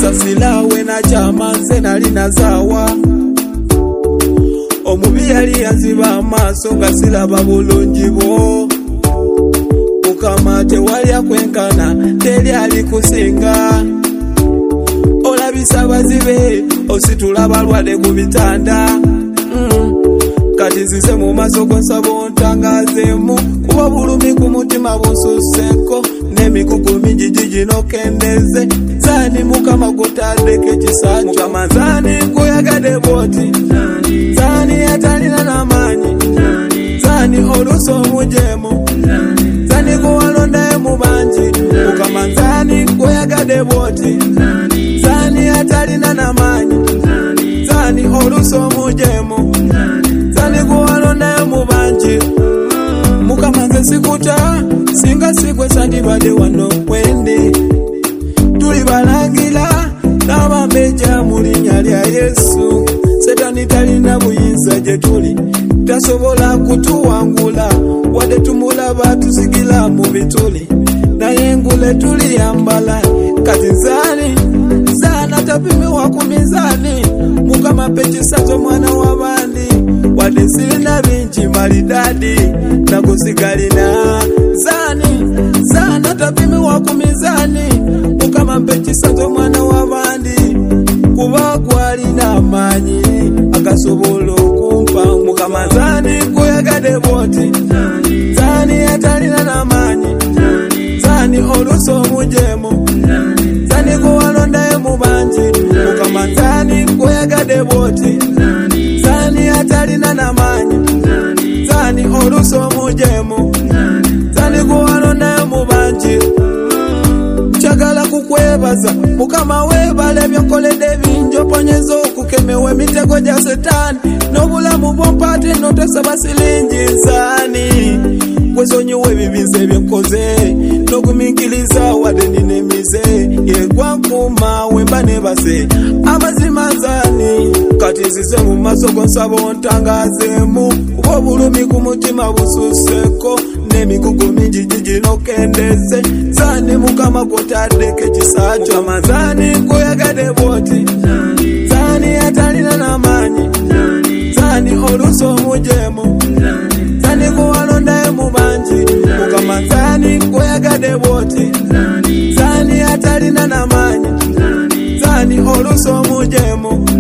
Sasilawe na chama nze nali nazawa omubi yali yanziba amaaso nga silaba bulungi bwo Mukama tewali akwenkana teri alikusinga olabisa bazibe ositula balwadde ku bitanda kati nzize mu maaso go nsaba ontangazeemu kuba bulumi ku mutima bunsusseko n'emikugu mingi gigino kendeze zani Mukama gutaddeko ekisa Mukama zani kuyagadde bwoti zani atalina n'amaanyi zani oluusi omujeemu zani kuwalondayo mu bangi Mukama zani kuyagadde bwoti zani atalina n'amaanyi zani oluusi omujeemu zani kuwalondayo mu bangi Mukama nze sikuta singa sigwe sandibadde wano kwende tuli balangira n'abambeja mu linnya lya Yesu Setani talina buyinza gye tuli tasobola kutuwangula wadde tumulaba tusigila mu bituli naye engule tuliyambala kati nzani zana tapimiwa ku mizani Mukama mpe kisazo mwana w'abandi wadde sirina bingi malidadi nakusigalina zana tapimiwa ku mizani Mukama mpe kisazo mwana w'abandi kuba gwalina amaanyi agasobola okumpa Mukama zani kuyagadde bwoti zani atalina n'amaanyi zani oluusi omujeemu zani kuwalondayo mu bangi Mukama zani kuyagadde bwoti zani atalina n'amaanyi zani oluusi omujeemu zani kuwalondayo mu bangi Njagala kukwebaza Mukama weebale byokoledde bingi oponyeza okukemewa emitego gya Setaani n'obulamu bw'ompaate n'otosaba silingi nsaani gwesonyiwa ebibiza ebyenkoze n'ogumiikiriza wadde nina emize yegwa nkuuma wemba nebase amazima nsaani kati nzize mu maaso go nsaba ontangazeemu kuba obulumi ku mutima bususseko n'emikugu mingi gigino kendeze zani Mukama gwotaddeko ekisa kyo amazani kuyagadde bwoti zani atalina n'amaanyi zani oluusi omujeemu zani kuwalondayo mu bangi Mukama zani kuyagadde bwoti zani atalina n'amaanyi zani oluusi omujeemu